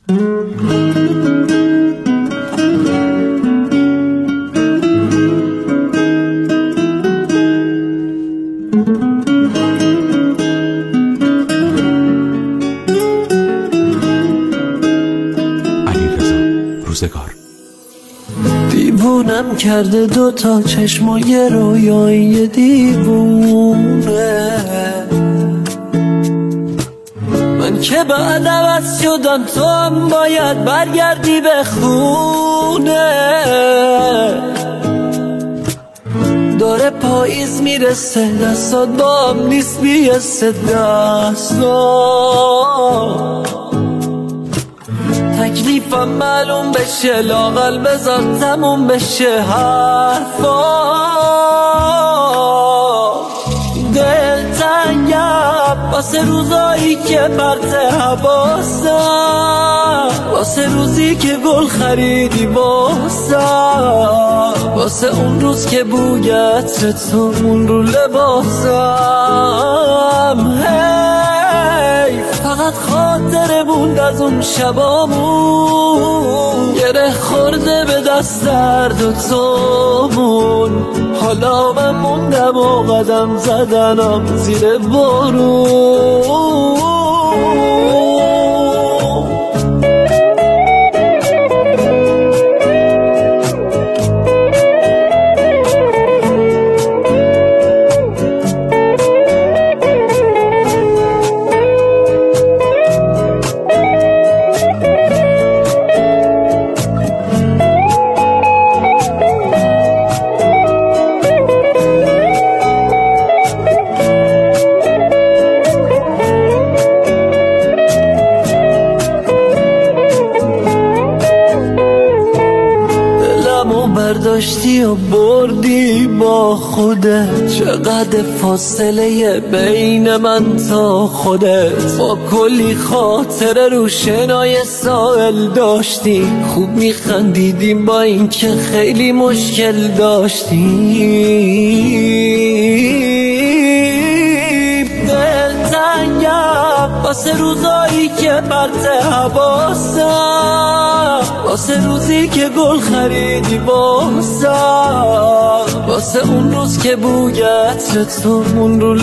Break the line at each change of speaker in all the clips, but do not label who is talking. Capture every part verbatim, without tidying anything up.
دیوونم کرده دوتا چشم و یه رویای دیوونه، من که بعد عوض شدم تو هم باید برگردی به خونه. داره پاییز میرسه دستات با هم نیست بیسته دستا، تکلیفم معلوم بشه لااقل بذار تموم بشه حرفا. دلتنگم واسه روزایی که پرت حواسم، واسه روزی که گل خریدی واسم، واسه اون روز که بوی عطر تو مون رو لباسم. هی فقط خاطره موند از اون شبامون، گره خورده به دست درد و تومون. حالا من موندم و قدم زدنم زیر بارون. برداشتی و بردی با خودت، چقدر فاصله بین من تا خودت. با کلی خاطره رو شنای ساحل داشتی، خوب میخندیدیم با این که خیلی مشکل داشتیم. دلتنگم واسه روزایی که پرت حواسم، واسه روزی که گل خریدی واسم، واسه اون روز که بوی عطر تو مون رو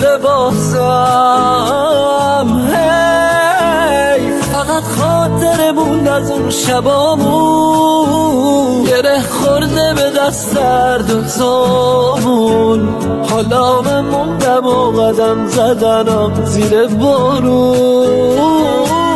لباسم. هی فقط خاطره موند از اون شبامون، گره خورده به دست درد و تومون. حالا من موندم و قدم زدنم زیر بارون.